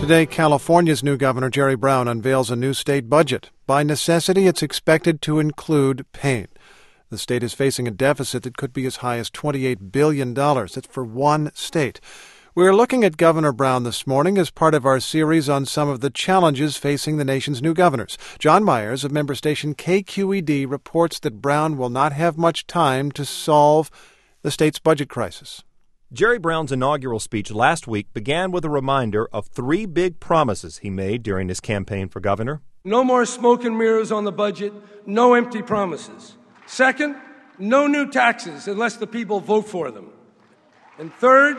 Today, California's new governor, Jerry Brown, unveils a new state budget. By necessity, it's expected to include pain. The state is facing a deficit that could be as high as $28 billion. That's for one state. We're looking at Governor Brown this morning as part of our series on some of the challenges facing the nation's new governors. John Myers of member station KQED reports that Brown will not have much time to solve the state's budget crisis. Jerry Brown's inaugural speech last week began with a reminder of three big promises he made during his campaign for governor. No more smoke and mirrors on the budget, no empty promises. Second, no new taxes unless the people vote for them. And third,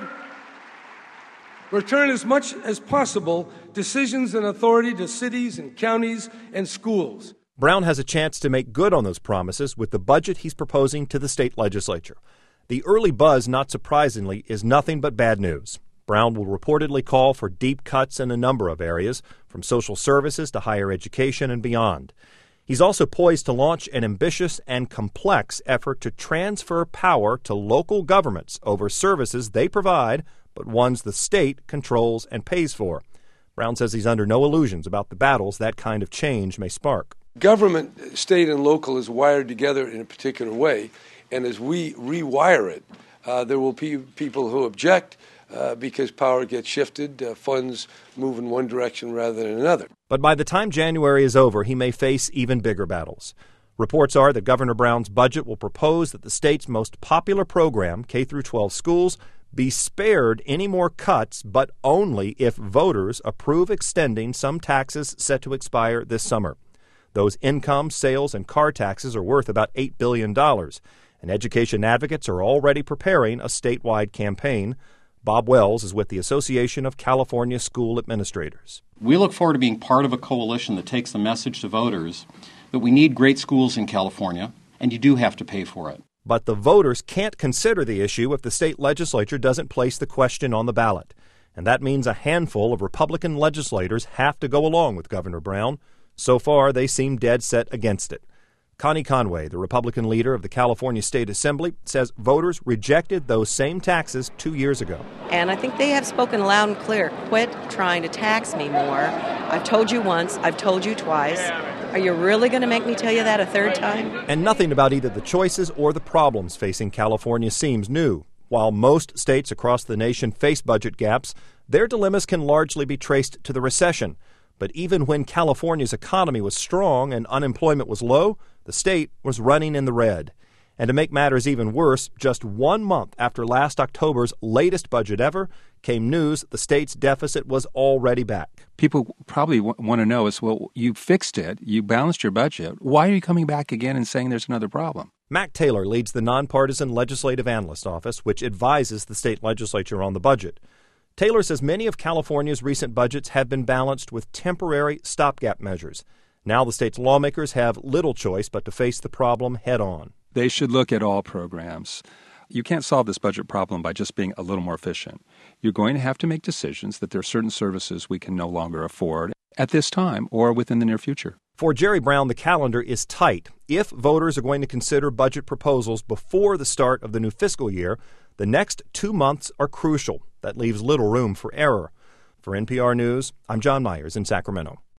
return as much as possible decisions and authority to cities and counties and schools. Brown has a chance to make good on those promises with the budget he's proposing to the state legislature. The early buzz, not surprisingly, is nothing but bad news. Brown will reportedly call for deep cuts in a number of areas, from social services to higher education and beyond. He's also poised to launch an ambitious and complex effort to transfer power to local governments over services they provide, but ones the state controls and pays for. Brown says he's under no illusions about the battles that kind of change may spark. Government, state and local, is wired together in a particular way. And as we rewire it, there will be people who object because power gets shifted, funds move in one direction rather than another. But by the time January is over, he may face even bigger battles. Reports are that Governor Brown's budget will propose that the state's most popular program, K-12 schools, be spared any more cuts, but only if voters approve extending some taxes set to expire this summer. Those income, sales, and car taxes are worth about $8 billion. And education advocates are already preparing a statewide campaign. Bob Wells is with the Association of California School Administrators. We look forward to being part of a coalition that takes the message to voters that we need great schools in California, and you do have to pay for it. But the voters can't consider the issue if the state legislature doesn't place the question on the ballot. And that means a handful of Republican legislators have to go along with Governor Brown. So far, they seem dead set against it. Connie Conway, the Republican leader of the California State Assembly, says voters rejected those same taxes 2 years ago. And I think they have spoken loud and clear. Quit trying to tax me more. I've told you once. I've told you twice. Are you really going to make me tell you that a third time? And nothing about either the choices or the problems facing California seems new. While most states across the nation face budget gaps, their dilemmas can largely be traced to the recession. But even when California's economy was strong and unemployment was low, the state was running in the red. And to make matters even worse, just 1 month after last October's latest budget ever, came news the state's deficit was already back. People probably want to know is, well, you fixed it, you balanced your budget. Why are you coming back again and saying there's another problem? Mac Taylor leads the Nonpartisan Legislative Analyst Office, which advises the state legislature on the budget. Taylor says many of California's recent budgets have been balanced with temporary stopgap measures. Now the state's lawmakers have little choice but to face the problem head on. They should look at all programs. You can't solve this budget problem by just being a little more efficient. You're going to have to make decisions that there are certain services we can no longer afford at this time or within the near future. For Jerry Brown, the calendar is tight. If voters are going to consider budget proposals before the start of the new fiscal year, the next 2 months are crucial. That leaves little room for error. For NPR News, I'm John Myers in Sacramento.